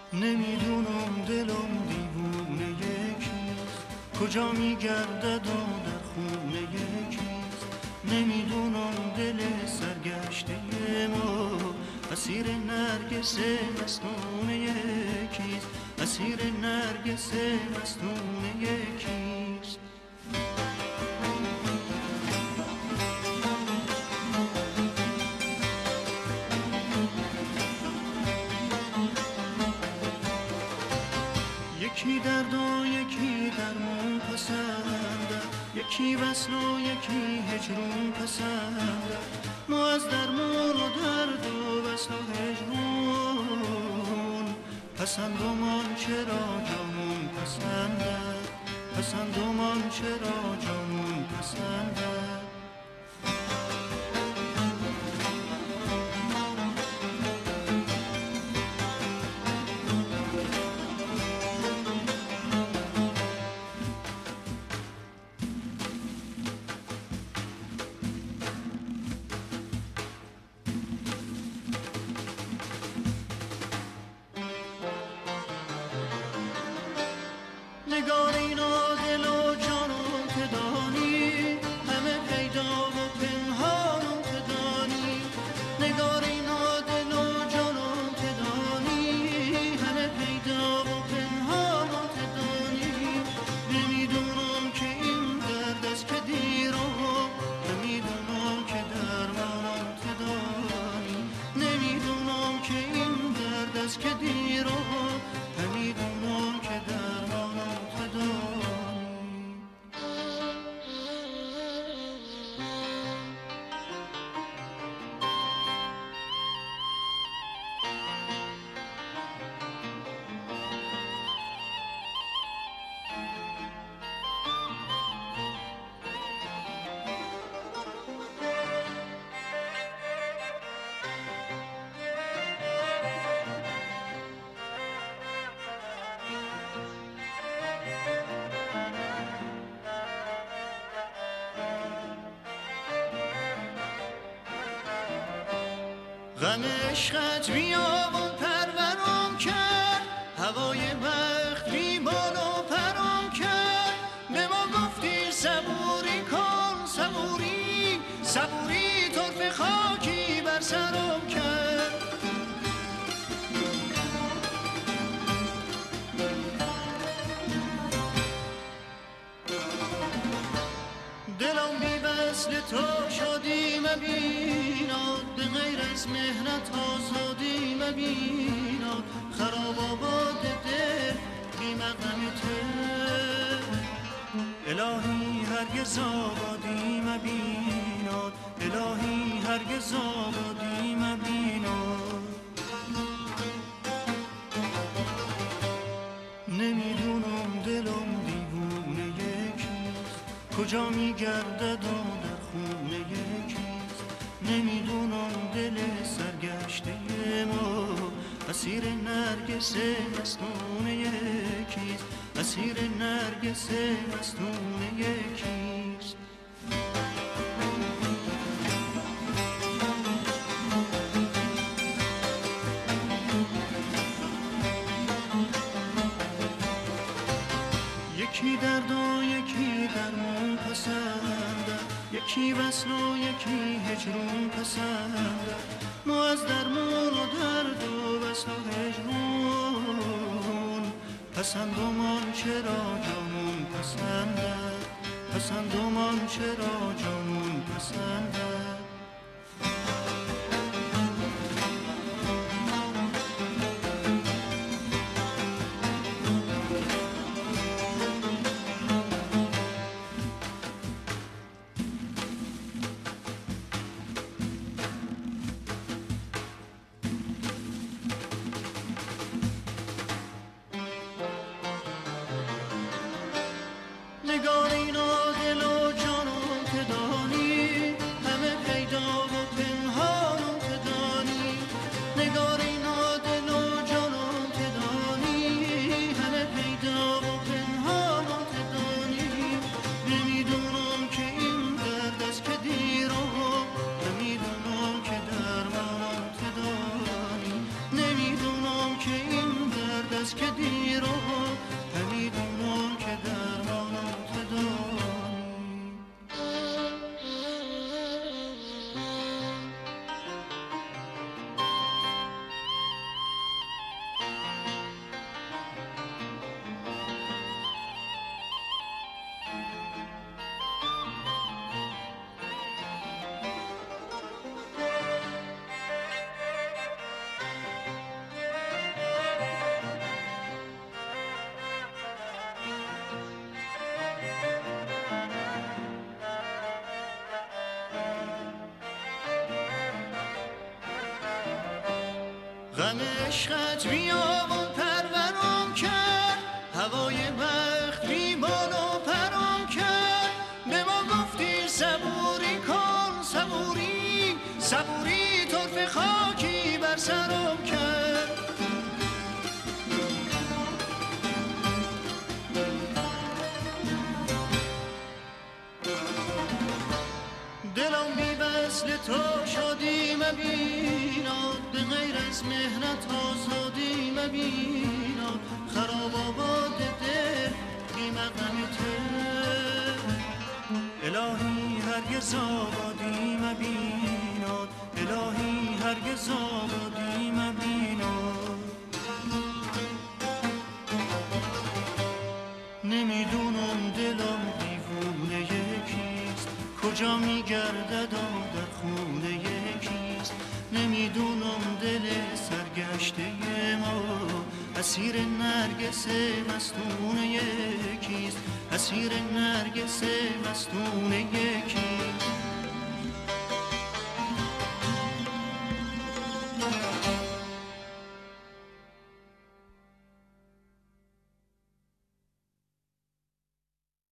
نمیدونم دلم دیوونه یکیست، کجا میگردد و در خونه یکیست. نمیدونم دل سرگشته ما اسیر نرگس مستونه یکیست، اسیر نرگس مستونه یکیست. یکی درد و یکی درمون پسنده، یکی وصل و یکی هجرون پسنده. ما از درمون و درد و وصل و هجرون پسندمان چرا جامون پسنده، پسندمان چرا جامون پسنده. نگارینا دل و جانم که دانی، همه پیدا و پنهانم که دانی. نگارینا دل و جانم که دانی، همه پیدا و پنهانم که دانی. نمیدونم که این درد است که دیرم، نمیدونم که درمانم که دانی. نمیدونم که این درد است که دیرم، نمیدونم که درمانم که دانی. غم عشقت بیابون پرورم کرد، هوای بخت بیبال و پرم کرد. به ما گفتی صبوری کن صبوری، صبوری طرف خاکی بر سرم کرد. دلم بی وصل تو شادی مبیناد، به غیر از مهنت آزادی مبیناد. خراب آباد دل بی مقامته، الهی هرگز آبادی مبیناد، الهی هرگز آبادی مبیناد. نمیدونم دلم دیوونه یکیست، کجا میگردد و در خونه یکیست. نمیدونم دل سرگشته ما اسیر نرگس مستونه یکیست، اسیر نرگس مستونه یکیست. یکی درد و یکی درمون پسنده، یکی وصل و یکی هجرون پسنده. ما از درمون و درد و وصل و هجرون پسندمان چرا جامون پسنده، پسندمان چرا جامون پسنده. نگارینا دل و جانم که دانی، همه از که دیر و نمیدونم که درمانات داری. غم عشقت بیابان پرورم کرد، هوای بخت بی بال و پرم کرد. به ما گفتی صبوری کن، صبوری صبوری، طرف خاکی بر سرم کرد. دلم بی وصل تو شادی مبیناد، به غیر از مهنت آزادی مبیناد. خراب آباد دل بی مقامته، الهی هرگز آبادی مبیناد، الهی هرگز آبادی مبیناد. نمیدونم دلم دیوونه یکیست، کجا میگردد و در خونه یکیست. نمیدونم دل سرگشته ما اسیر نرگس مستونه یکیست، اسیر نرگس مستونه یکیست.